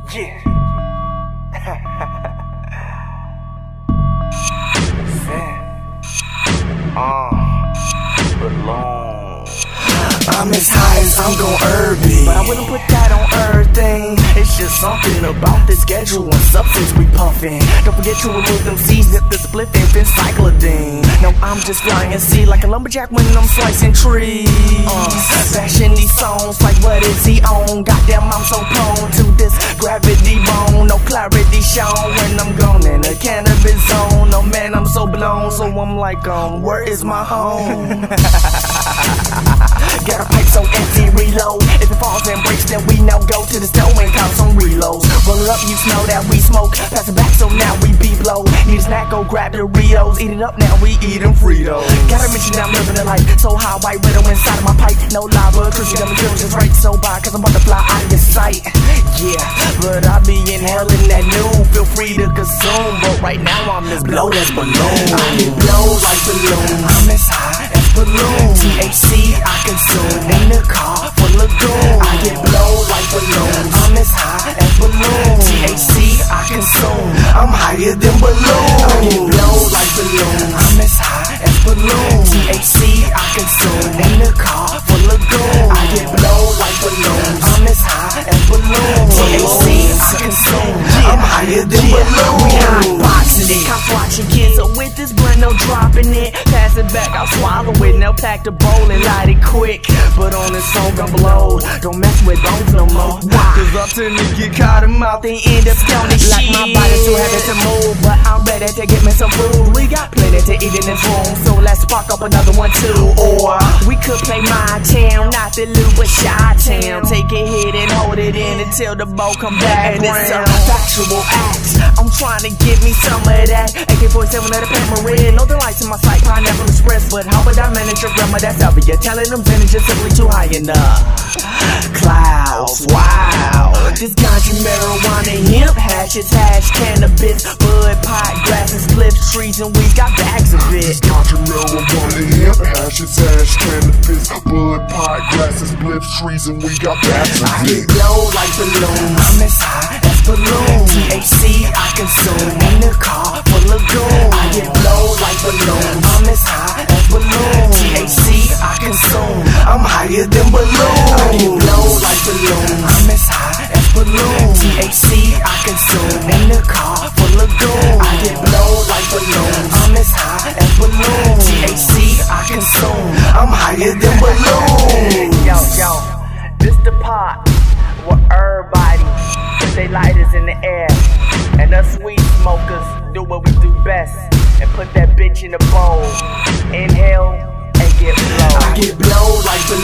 Yeah. Belong. I'm as high as I'm gon' be, but I wouldn't put that on everything. It's just something about this schedule and substance we puffin'. Don't forget to remove them seeds, nip the spliff and then cyclodine. No, I'm just flying seed like a lumberjack when I'm slicing trees. Fashion these songs like what is he on? Goddamn, I'm so prone to this gravity bone. No clarity shown when I'm gone in a cannabis zone. Oh man, I'm so blown, so I'm like, where is my home? Got a pipe so empty, reload. If it falls and breaks, then we know. Go to the store and count some reloads. Roll it up, you know that we smoke. Pass it back, so now we be blow. Need a snack, go grab Doritos. Eat it up, now we eatin' Fritos. Gotta mention that I'm living a life so high, white widow inside of my pipe. No lava, cause you got me feeling just right. So by, cause I'm about to fly out of your sight. Yeah, but I be inhaling that new. Feel free to consume, but right now I'm as blow as balloon. I get blow like balloon. I'm as high as balloon. THC I consume in the car full of goon. I get blow like balloon. I'm as high as balloon. THC I consume. I'm higher than balloon. I get blow like balloon. I'm as high as balloon. THC I consume in the car full of goon. I get blow like balloon. I'm as high as balloon. THC I consume. I'm higher than balloon. We hot boxing it. Cops watching kids, so with this blunt, no dropping it. Pass it back, I'll swallow it. Now pack the bowl and light it quick. But on this song I'm blowed. Don't mess with bones no more. Cause I tend to get caught in mouth and end up counting shit. Like my body's too heavy to move, but I'm ready to get me some food. We got plenty to eat in this room, so let's spark up another one too. Or we could play my town, not the loop but Chi-Town. Take a hit and hold it in until the bow come back. And it's a factual act. I'm trying to give me some of that AK-47 of the Pamarin. No delights in my sight, Pineapple Express. But how would I manage your grandma? That's up. You're telling them vintage is simply too high enough. Clouds, wow. This ganja, marijuana, hemp, hashes, hash, cannabis, bud, pot, grasses, spliffs, trees, and we got bags of it. This ganja, marijuana, hemp, hashes, hash, cannabis, bud, pot, grasses, spliffs, trees, and we got bags of it. I get blow like balloon. I'm as high as balloon. THC I consume in the car full of goon. I get blow like balloon. I'm as high as balloon. THC I consume. I'm higher than balloon. I get blow like balloon. I'm as high as balloon. THC I consume in the car full of goon. I get blow like balloon. I'm as high as balloon. THC I consume. I'm higher than balloon. Yo, this the pot where everybody put they lighters in the air, and us weed smokers do what we do best and put that bitch in the bowl. Inhale and get blow. I get blow like